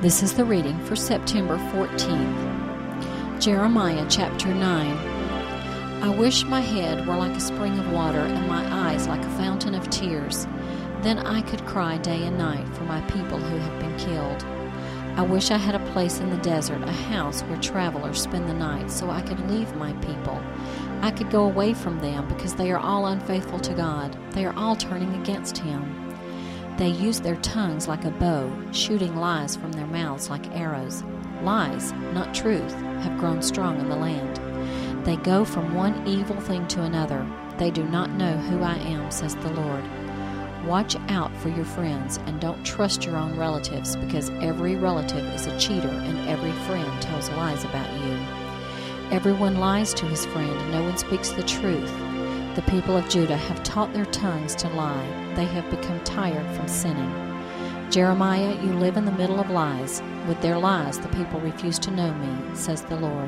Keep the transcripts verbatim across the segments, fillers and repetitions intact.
This is the reading for September fourteenth. Jeremiah chapter nine. I wish my head were like a spring of water and my eyes like a fountain of tears. Then I could cry day and night for my people who have been killed. I wish I had a place in the desert, a house where travelers spend the night, so I could leave my people. I could go away from them because they are all unfaithful to God. They are all turning against Him. They use their tongues like a bow, shooting lies from their mouths like arrows. Lies, not truth, have grown strong in the land. They go from one evil thing to another. They do not know who I am, says the Lord. Watch out for your friends and don't trust your own relatives, because every relative is a cheater and every friend tells lies about you. Everyone lies to his friend and no one speaks the truth. The people of Judah have taught their tongues to lie. They have become tired from sinning. Jeremiah, you live in the middle of lies. With their lies, the people refuse to know me, says the Lord.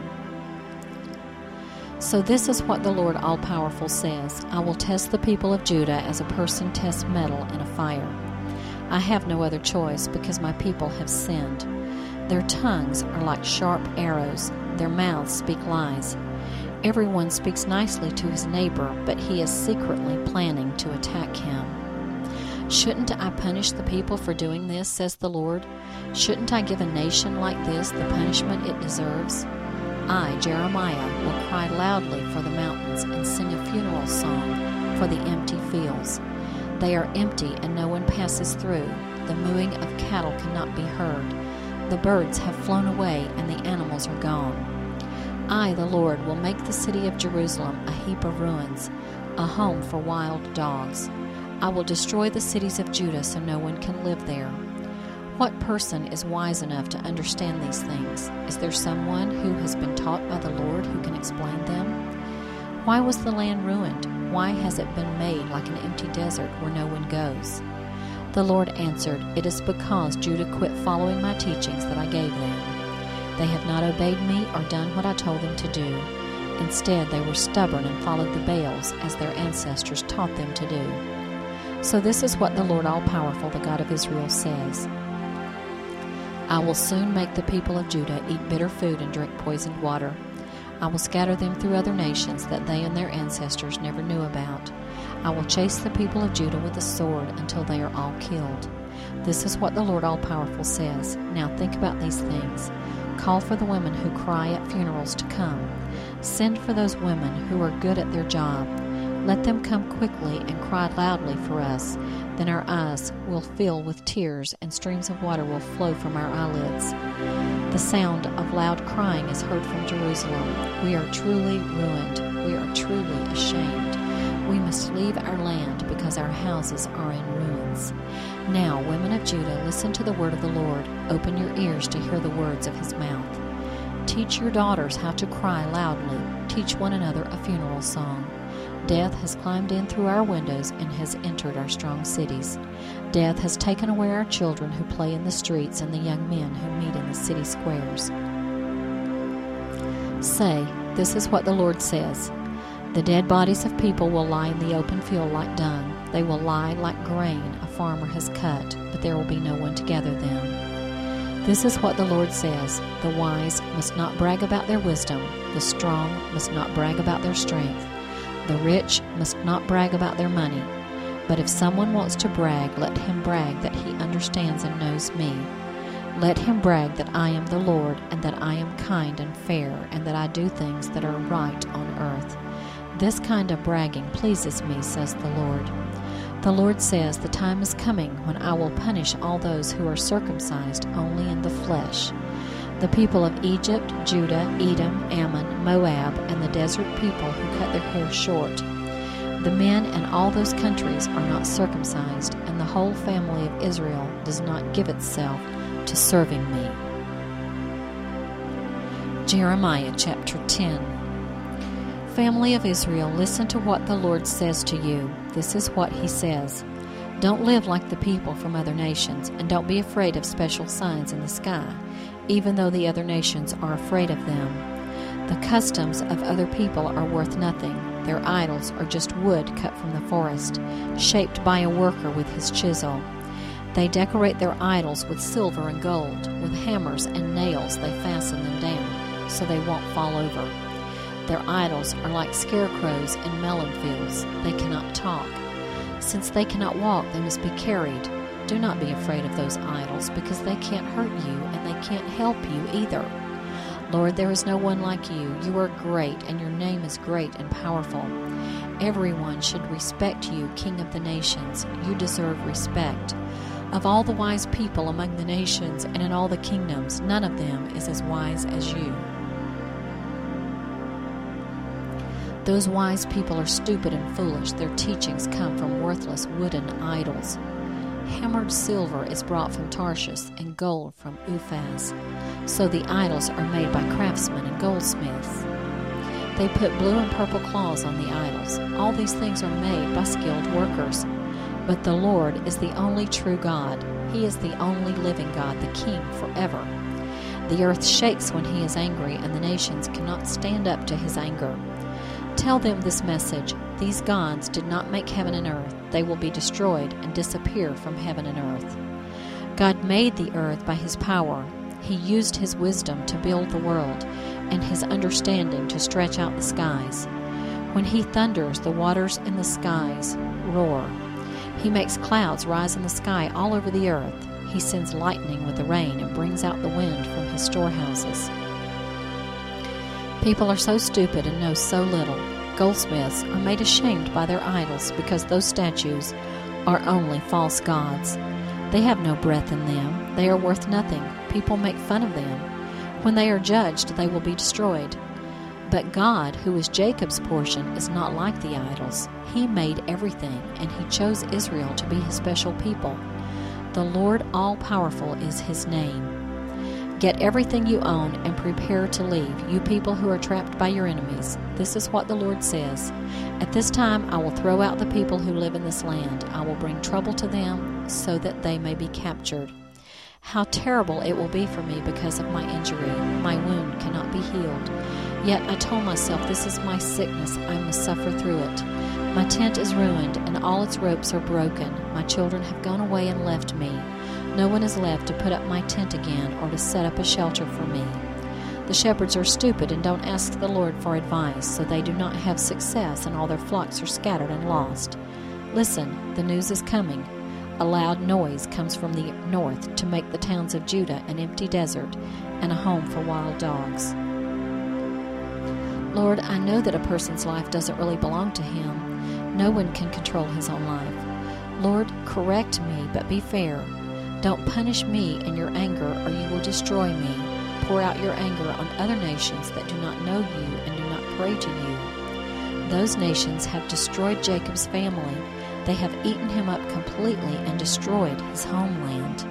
So this is what the Lord All-Powerful says. I will test the people of Judah as a person tests metal in a fire. I have no other choice because my people have sinned. Their tongues are like sharp arrows. Their mouths speak lies. Everyone speaks nicely to his neighbor, but he is secretly planning to attack him. Shouldn't I punish the people for doing this, says the Lord? Shouldn't I give a nation like this the punishment it deserves? I, Jeremiah, will cry loudly for the mountains and sing a funeral song for the empty fields. They are empty and no one passes through. The mooing of cattle cannot be heard. The birds have flown away and the animals are gone. I, the Lord, will make the city of Jerusalem a heap of ruins, a home for wild dogs. I will destroy the cities of Judah so no one can live there. What person is wise enough to understand these things? Is there someone who has been taught by the Lord who can explain them? Why was the land ruined? Why has it been made like an empty desert where no one goes? The Lord answered, It is because Judah quit following my teachings that I gave them. They have not obeyed me or done what I told them to do. Instead, they were stubborn and followed the Baals as their ancestors taught them to do. So this is what the Lord All-Powerful, the God of Israel, says. I will soon make the people of Judah eat bitter food and drink poisoned water. I will scatter them through other nations that they and their ancestors never knew about. I will chase the people of Judah with a sword until they are all killed. This is what the Lord All-Powerful says. Now think about these things. Call for the women who cry at funerals to come. Send for those women who are good at their job. Let them come quickly and cry loudly for us. Then our eyes will fill with tears and streams of water will flow from our eyelids. The sound of loud crying is heard from Jerusalem. We are truly ruined. We are truly ashamed. We must leave our land because our houses are in ruins. Now, women of Judah, listen to the word of the Lord. Open your ears to hear the words of His mouth. Teach your daughters how to cry loudly. Teach one another a funeral song. Death has climbed in through our windows and has entered our strong cities. Death has taken away our children who play in the streets and the young men who meet in the city squares. Say, this is what the Lord says. The dead bodies of people will lie in the open field like dung. They will lie like grain a farmer has cut, but there will be no one to gather them. This is what the Lord says. The wise must not brag about their wisdom. The strong must not brag about their strength. The rich must not brag about their money. But if someone wants to brag, let him brag that he understands and knows me. Let him brag that I am the Lord, and that I am kind and fair, and that I do things that are right on earth. This kind of bragging pleases me, says the Lord. The Lord says, the time is coming when I will punish all those who are circumcised only in the flesh. The people of Egypt, Judah, Edom, Ammon, Moab, and the desert people who cut their hair short. The men in all those countries are not circumcised, and the whole family of Israel does not give itself to serving me. Jeremiah chapter ten. Family of Israel, listen to what the Lord says to you. This is what He says. Don't live like the people from other nations, and don't be afraid of special signs in the sky, even though the other nations are afraid of them. The customs of other people are worth nothing. Their idols are just wood cut from the forest, shaped by a worker with his chisel. They decorate their idols with silver and gold. With hammers and nails they fasten them down, so they won't fall over. Their idols are like scarecrows in melon fields. They cannot talk. Since they cannot walk, they must be carried. Do not be afraid of those idols, because they can't hurt you, and they can't help you either. Lord, there is no one like you. You are great, and your name is great and powerful. Everyone should respect you, King of the nations. You deserve respect. Of all the wise people among the nations and in all the kingdoms, none of them is as wise as you. Those wise people are stupid and foolish. Their teachings come from worthless wooden idols. Hammered silver is brought from Tarshish, and gold from Uphaz. So the idols are made by craftsmen and goldsmiths. They put blue and purple claws on the idols. All these things are made by skilled workers. But the Lord is the only true God. He is the only living God, the King forever. The earth shakes when he is angry, and the nations cannot stand up to his anger. Tell them this message: these gods did not make heaven and earth. They will be destroyed and disappear from heaven and earth. God made the earth by his power. He used his wisdom to build the world, and his understanding to stretch out the skies. When he thunders, the waters in the skies roar. He makes clouds rise in the sky all over the earth. He sends lightning with the rain and brings out the wind from his storehouses. People are so stupid and know so little. Goldsmiths are made ashamed by their idols, because those statues are only false gods. They have no breath in them. They are worth nothing. People make fun of them. When they are judged, they will be destroyed. But God, who is Jacob's portion, is not like the idols. He made everything, and he chose Israel to be his special people. The Lord all-powerful is his name. Get everything you own and prepare to leave, you people who are trapped by your enemies. This is what the Lord says: at this time I will throw out the people who live in this land. I will bring trouble to them so that they may be captured. How terrible it will be for me because of my injury. My wound cannot be healed. Yet I told myself, this is my sickness. I must suffer through it. My tent is ruined, and all its ropes are broken. My children have gone away and left me. No one is left to put up my tent again or to set up a shelter for me. The shepherds are stupid and don't ask the Lord for advice, so they do not have success, and all their flocks are scattered and lost. Listen, the news is coming. A loud noise comes from the north to make the towns of Judah an empty desert and a home for wild dogs. Lord, I know that a person's life doesn't really belong to him. No one can control his own life. Lord, correct me, but be fair. Don't punish me in your anger, or you will destroy me. Pour out your anger on other nations that do not know you and do not pray to you. Those nations have destroyed Jacob's family. They have eaten him up completely and destroyed his homeland.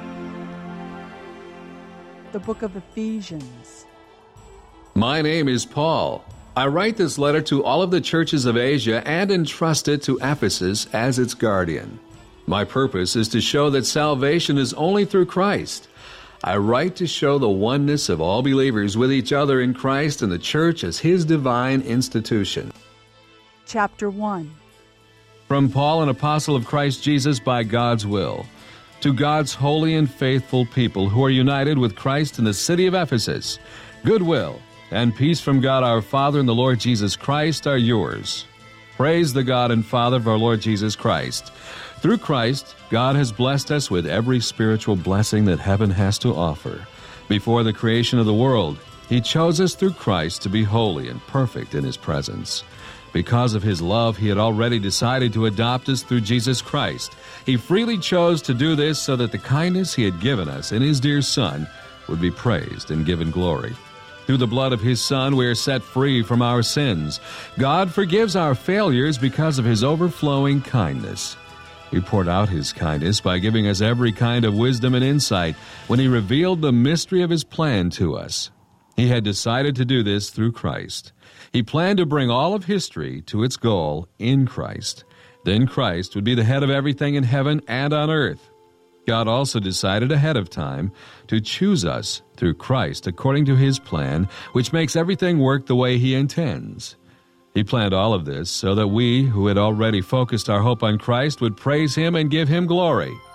The book of Ephesians. My name is Paul. I write this letter to all of the churches of Asia and entrust it to Ephesus as its guardian. My purpose is to show that salvation is only through Christ. I write to show the oneness of all believers with each other in Christ and the church as his divine institution. Chapter one. From Paul, an apostle of Christ Jesus by God's will, to God's holy and faithful people who are united with Christ in the city of Ephesus, goodwill and peace from God our Father and the Lord Jesus Christ are yours. Praise the God and Father of our Lord Jesus Christ. Through Christ, God has blessed us with every spiritual blessing that heaven has to offer. Before the creation of the world, he chose us through Christ to be holy and perfect in his presence. Because of his love, he had already decided to adopt us through Jesus Christ. He freely chose to do this so that the kindness he had given us in his dear Son would be praised and given glory. Through the blood of his Son, we are set free from our sins. God forgives our failures because of his overflowing kindness. He poured out his kindness by giving us every kind of wisdom and insight when he revealed the mystery of his plan to us. He had decided to do this through Christ. He planned to bring all of history to its goal in Christ. Then Christ would be the head of everything in heaven and on earth. God also decided ahead of time to choose us through Christ according to his plan, which makes everything work the way he intends. He planned all of this so that we, who had already focused our hope on Christ, would praise him and give him glory.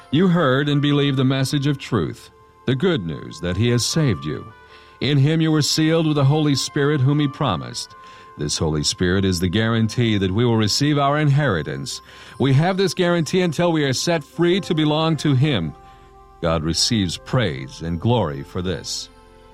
You heard and believed the message of truth, the good news that He has saved you. In Him you were sealed with the Holy Spirit whom He promised. This Holy Spirit is the guarantee that we will receive our inheritance. We have this guarantee until we are set free to belong to Him. God receives praise and glory for this.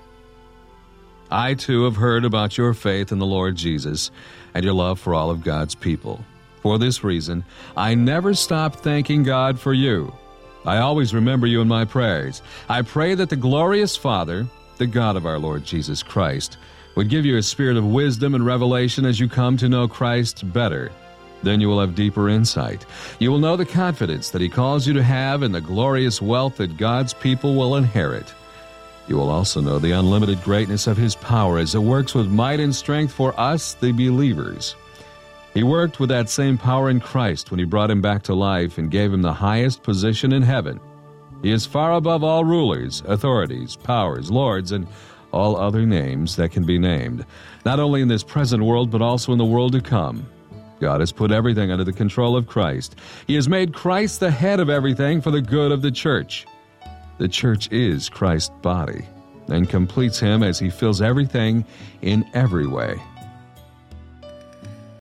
I, too, have heard about your faith in the Lord Jesus and your love for all of God's people. For this reason, I never stop thanking God for you. I always remember you in my prayers. I pray that the glorious Father, the God of our Lord Jesus Christ, would give you a spirit of wisdom and revelation as you come to know Christ better. Then you will have deeper insight. You will know the confidence that He calls you to have and the glorious wealth that God's people will inherit. You will also know the unlimited greatness of His power as it works with might and strength for us, the believers. He worked with that same power in Christ when He brought Him back to life and gave Him the highest position in heaven. He is far above all rulers, authorities, powers, lords, and all other names that can be named, not only in this present world but also in the world to come. God has put everything under the control of Christ. He has made Christ the head of everything for the good of the church. The church is Christ's body and completes Him as He fills everything in every way.